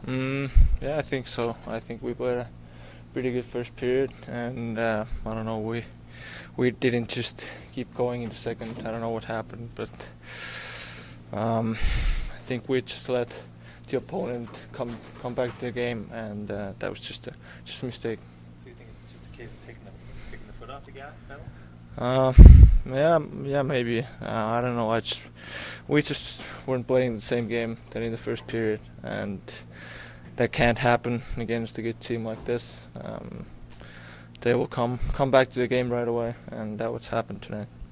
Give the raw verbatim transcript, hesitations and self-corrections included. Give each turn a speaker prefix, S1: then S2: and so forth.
S1: Mm, yeah, I think so. I think we played a pretty good first period, and uh, I don't know, we we didn't just keep going in the second. I don't know what happened, but um, I think we just let the opponent come come back to the game, and uh, that was just a just a mistake.
S2: So you think it's just a case of taking the taking the foot off the gas pedal?
S1: Uh, yeah, yeah, maybe. Uh, I don't know. I just we just weren't playing the same game that in the first period, and that can't happen against a good team like this. Um, they will come come back to the game right away, and that what's happened tonight.